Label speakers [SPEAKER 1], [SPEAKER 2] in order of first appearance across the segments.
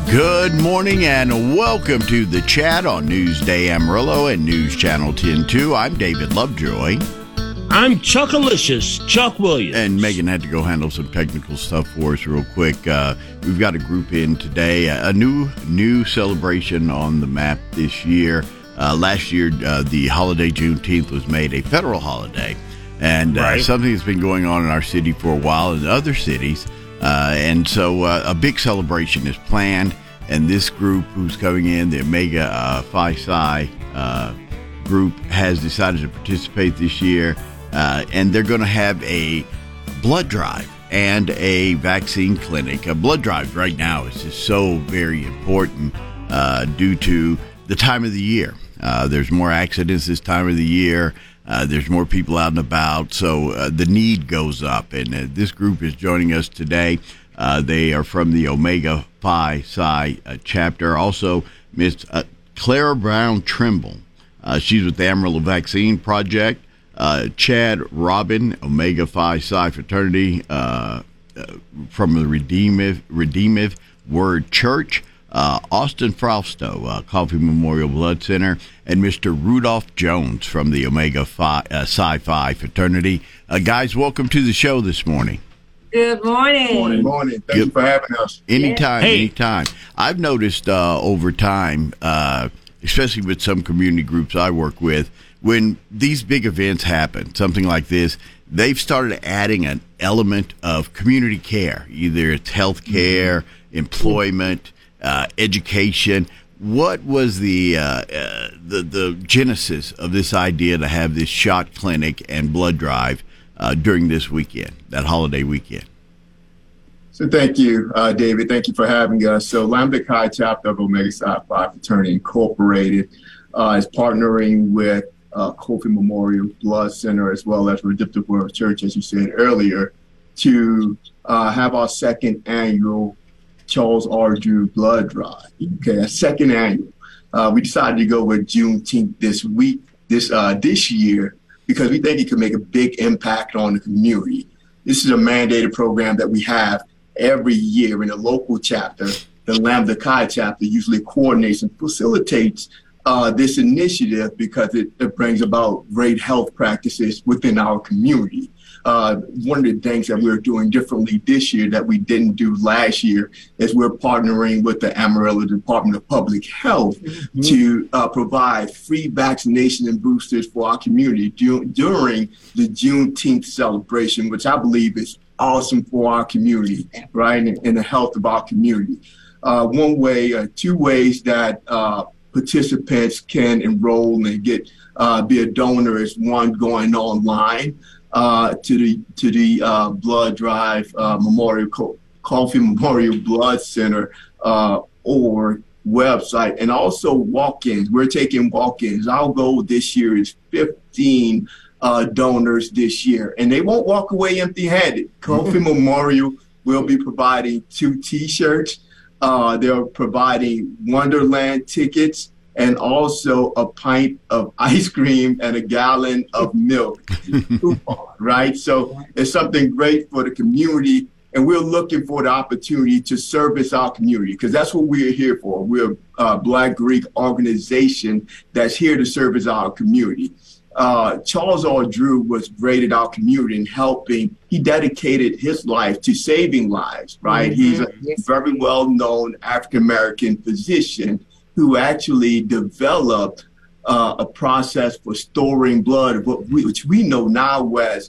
[SPEAKER 1] Good morning and welcome to the chat on Newsday Amarillo and News Channel 10-2. I'm David Lovejoy.
[SPEAKER 2] I'm Chuckalicious, Chuck Williams.
[SPEAKER 1] And Megan had to go handle some technical stuff for us real quick. We've got a group in today, a new celebration on the map this year. Last year, the holiday Juneteenth was made a federal holiday. And something that's been going on in our city for a while and other cities. And so a big celebration is planned. And this group who's coming in, the Omega Phi Psi group, has decided to participate this year. And they're going to have a blood drive and a vaccine clinic. A blood drive right now is just so very important due to the time of the year. There's more accidents this time of the year. There's more people out and about, so the need goes up. And this group is joining us today. They are from the Omega Phi Psi chapter. Also, Miss Clara Brown Trimble. She's with the Amarillo Vaccine Project. Chad Robin, Omega Phi Psi fraternity from the Redeemive Word Church. Austin Frausto, Coffee Memorial Blood Center, and Mr. Rudolph Jones from the Omega Psi Phi fraternity. Guys, welcome to the show this morning.
[SPEAKER 3] Good morning.
[SPEAKER 4] Morning. Thank you for having us.
[SPEAKER 1] Anytime. I've noticed over time, especially with some community groups I work with, when these big events happen, something like this, they've started adding an element of community care. Either it's health care, employment, education. What was the genesis of this idea to have this shot clinic and blood drive during this weekend, that holiday weekend?
[SPEAKER 4] So thank you, David. Thank you for having us. So Lambda Chi chapter of Omega Psi Phi Fraternity Incorporated is partnering with Kofi Memorial Blood Center as well as Redemptive Word Church, as you said earlier, to have our second annual Charles R. Drew blood drive. Okay, a second annual. We decided to go with Juneteenth this year because we think it could make a big impact on the community. This is a mandated program that we have every year in a local chapter. The Lambda Chi chapter usually coordinates and facilitates this initiative because it brings about great health practices within our community. One of the things that we're doing differently this year that we didn't do last year is we're partnering with the Amarillo Department of Public Health to provide free vaccination and boosters for our community during the Juneteenth celebration, which I believe is awesome for our community, right, and the health of our community. Two ways that participants can enroll and get be a donor is one, going online to the blood drive Coffee Memorial Blood Center or website, and also walk-ins. We're taking walk-ins. Our goal this year is 15 donors this year, and they won't walk away empty-handed. Coffee Memorial will be providing 2 T-shirts. They're providing Wonderland tickets and also a pint of ice cream and a gallon of milk, right? So it's something great for the community, and we're looking for the opportunity to service our community because that's what we're here for. We're a Black Greek organization that's here to service our community. Charles R. Drew was great at our community in helping. He dedicated his life to saving lives, right? He's a very well-known African-American physician who actually developed a process for storing blood, which we know now as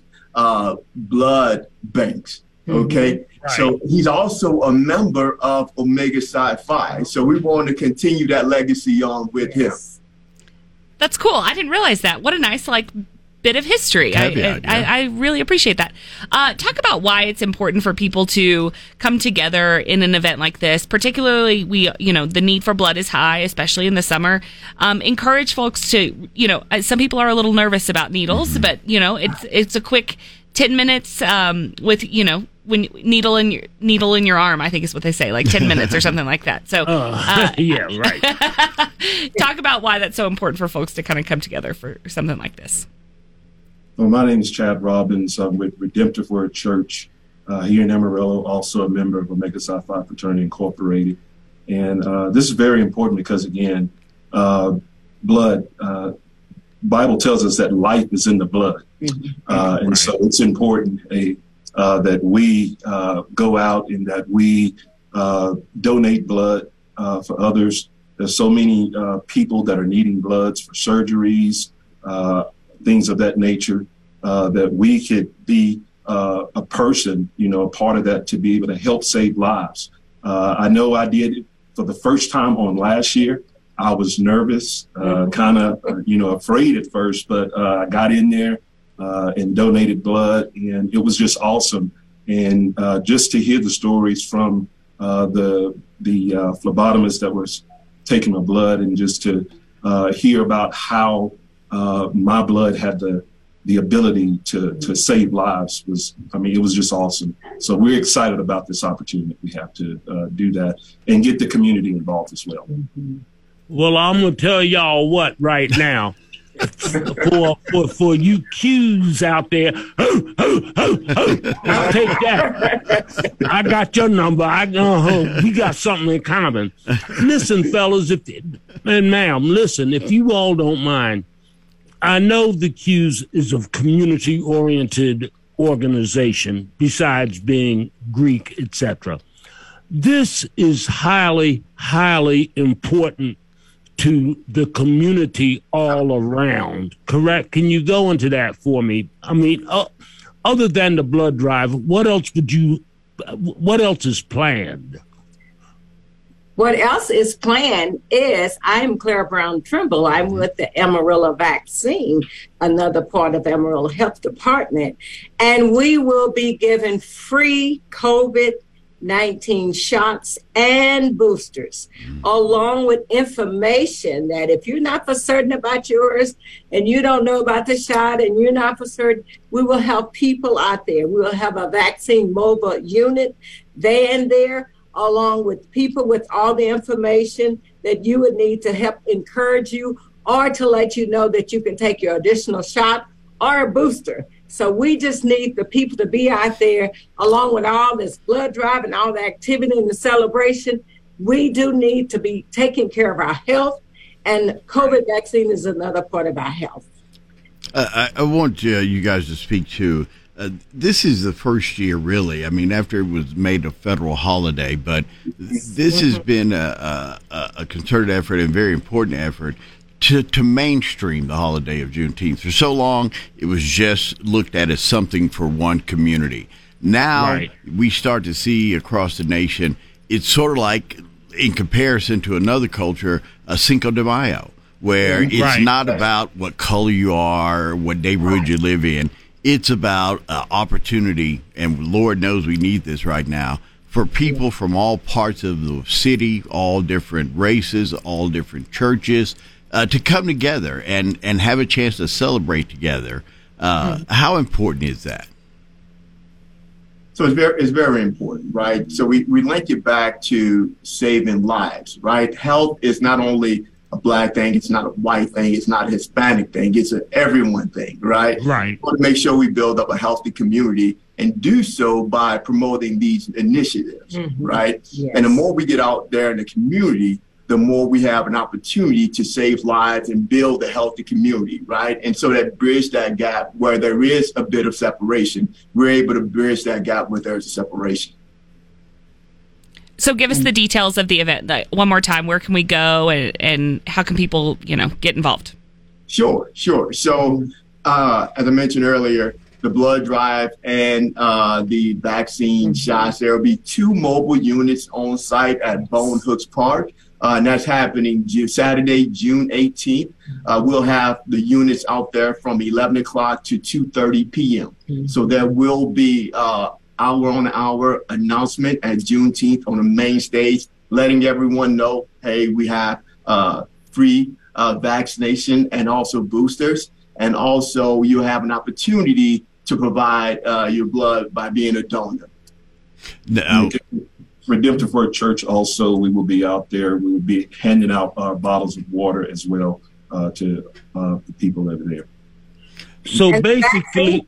[SPEAKER 4] blood banks, okay? Right. So he's also a member of Omega Psi Phi. So we want to continue that legacy on with him.
[SPEAKER 5] That's cool. I didn't realize that. What a nice, bit of history. I really appreciate that. Talk about why it's important for people to come together in an event like this. Particularly, the need for blood is high, especially in the summer. Encourage folks to, some people are a little nervous about needles, but it's a quick 10 minutes with when needle in your arm, I think is what they say, like 10 minutes or something like that. So
[SPEAKER 2] yeah, right.
[SPEAKER 5] Talk about why that's so important for folks to kind of come together for something like this.
[SPEAKER 6] Well, my name is Chad Robbins. I'm with Redemptive Word Church here in Amarillo, also a member of Omega Psi Phi Fraternity Incorporated. And this is very important because, again, blood, Bible tells us that life is in the blood. And so it's important that we go out and that we donate blood for others. There's so many people that are needing bloods for surgeries, things of that nature, that we could be a person, a part of that to be able to help save lives. I know I did it for the first time on last year. I was nervous, kind of, afraid at first, but I got in there and donated blood, and it was just awesome. And just to hear the stories from the phlebotomist that was taking my blood, and just to hear about how my blood had the ability to save lives it was just awesome. So we're excited about this opportunity that we have to do that and get the community involved as well.
[SPEAKER 2] Well, I'm going to tell y'all what right now. For you Qs out there, I'll take that. I got your number. We got something in common. Listen, fellas, and ma'am, listen, if you all don't mind, I know the Qs is a community-oriented organization, besides being Greek, etc. This is highly, highly important to the community all around, correct? Can you go into that for me? I mean, other than the blood drive, what else is planned?
[SPEAKER 3] What else is planned is I'm Clara Brown Trimble. I'm with the Amarillo Vaccine, another part of Amarillo Health Department. And we will be giving free COVID-19 shots and boosters, along with information that if you're not for certain about yours and you don't know about the shot and you're not for certain, we will help people out there. We will have a vaccine mobile unit there, along with people with all the information that you would need to help encourage you or to let you know that you can take your additional shot or a booster. So we just need the people to be out there, along with all this blood drive and all the activity and the celebration. We do need to be taking care of our health, and COVID vaccine is another part of our health.
[SPEAKER 1] I want you guys to speak to, this is the first year, really. I mean, after it was made a federal holiday, but this has been a concerted effort and very important effort to mainstream the holiday of Juneteenth. For so long, it was just looked at as something for one community. Now we start to see across the nation, it's sort of like, in comparison to another culture, a Cinco de Mayo, where it's not about what color you are, or what neighborhood you live in. It's about opportunity, and Lord knows we need this right now, for people from all parts of the city, all different races, all different churches, to come together and have a chance to celebrate together. How important is that?
[SPEAKER 4] So it's very important, right? So we link it back to saving lives, right? Health is not only a Black thing, it's not a white thing, it's not a Hispanic thing, it's an everyone thing, right?
[SPEAKER 2] Right.
[SPEAKER 4] We want to make sure we build up a healthy community and do so by promoting these initiatives, right? Yes. And the more we get out there in the community, the more we have an opportunity to save lives and build a healthy community, right? And so that bridge that gap where there is a bit of separation, we're able to bridge that gap where there's a separation.
[SPEAKER 5] So give us the details of the event one more time. Where can we go and how can people, get involved?
[SPEAKER 4] Sure. So as I mentioned earlier, the blood drive and the vaccine shots, there will be 2 mobile units on site at Bone Hooks Park. And that's happening Saturday, June 18th. We'll have the units out there from 11 o'clock to 2:30 p.m. So there will be hour-on-hour announcement at Juneteenth on the main stage, letting everyone know, hey, we have free vaccination and also boosters. And also you have an opportunity to provide your blood by being a donor.
[SPEAKER 6] Now, Redemptive Word Church also, we will be out there. We will be handing out bottles of water as well to the people that are there.
[SPEAKER 2] So and basically,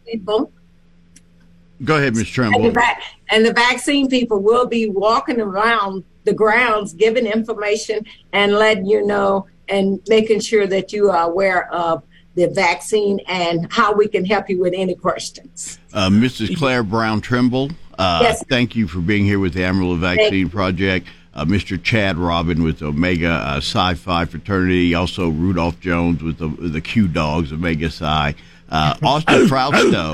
[SPEAKER 1] go ahead, Ms. Trimble.
[SPEAKER 3] And the vaccine people will be walking around the grounds, giving information and letting you know and making sure that you are aware of the vaccine and how we can help you with any questions.
[SPEAKER 1] Mrs. Claire Brown Trimble,
[SPEAKER 3] Yes.
[SPEAKER 1] thank you for being here with the Amarillo Vaccine Project. Mr. Chad Robin with Omega Psi Phi Fraternity, also Rudolph Jones with the Q Dogs, Omega Psi. Austin Fausto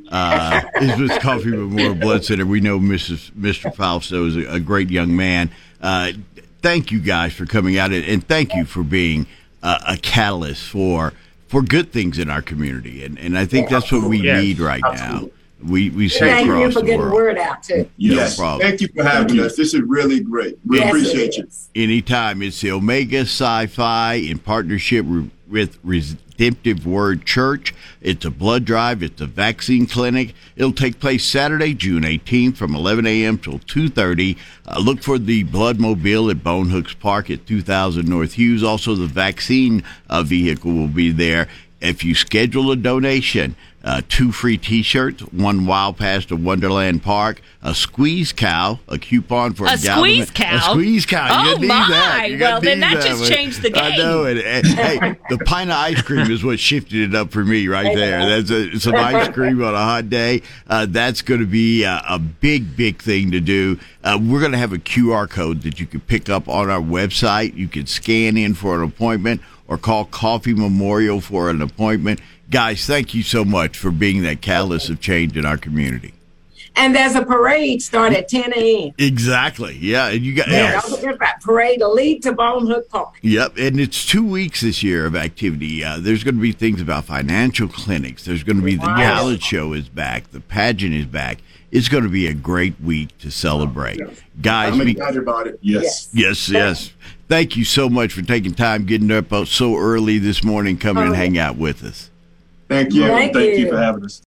[SPEAKER 1] is with Coffee Memorial Blood Center. We know Mr. Fausto is a great young man. Thank you guys for coming out, and thank you for being a catalyst for good things in our community. And I think that's what we need right now. We see
[SPEAKER 3] Thank
[SPEAKER 1] across
[SPEAKER 3] you for
[SPEAKER 1] the
[SPEAKER 3] getting the
[SPEAKER 1] world.
[SPEAKER 3] word out too.
[SPEAKER 4] Yes.
[SPEAKER 1] problem.
[SPEAKER 4] Thank you for having us. This is really great. We
[SPEAKER 3] Yes,
[SPEAKER 4] appreciate
[SPEAKER 3] it
[SPEAKER 4] you.
[SPEAKER 3] is.
[SPEAKER 1] Anytime. It's the Omega Psi Phi in partnership with Redemptive Word Church. It's a blood drive. It's a vaccine clinic. It'll take place Saturday, June 18th from 11 a.m. till 2:30. Look for the Blood Mobile at Bone Hooks Park at 2000 North Hughes. Also, the vaccine vehicle will be there. If you schedule a donation, 2 free T-shirts, 1 Wild Pass to Wonderland Park, a squeeze cow, a coupon for a
[SPEAKER 5] squeeze cow?
[SPEAKER 1] A squeeze cow.
[SPEAKER 5] Oh,
[SPEAKER 1] You gotta
[SPEAKER 5] my.
[SPEAKER 1] tease that. You gotta
[SPEAKER 5] Well, then
[SPEAKER 1] tease
[SPEAKER 5] that just
[SPEAKER 1] one.
[SPEAKER 5] changed the
[SPEAKER 1] I
[SPEAKER 5] game.
[SPEAKER 1] know. And hey, the pint of ice cream is what shifted it up for me right there. That's some ice cream on a hot day. That's going to be a big thing to do. We're going to have a QR code that you can pick up on our website. You can scan in for an appointment or call Coffee Memorial for an appointment. Guys, thank you so much for being that catalyst of change in our community.
[SPEAKER 3] And there's a parade start at 10 a.m.
[SPEAKER 1] Exactly. Yeah. And you got
[SPEAKER 3] Don't forget about parade to lead to Bone Hook Park.
[SPEAKER 1] Yep, and it's 2 weeks this year of activity. There's going to be things about financial clinics. There's going to be the talent show is back. The pageant is back. It's going to be a great week to celebrate. Guys,
[SPEAKER 4] I'm excited about it.
[SPEAKER 6] Yes.
[SPEAKER 1] Yes. Thank you so much for taking time, getting up so early this morning, coming and hang out with us.
[SPEAKER 4] Thank you.
[SPEAKER 3] Thank
[SPEAKER 6] Thank you
[SPEAKER 3] you.
[SPEAKER 6] for having us.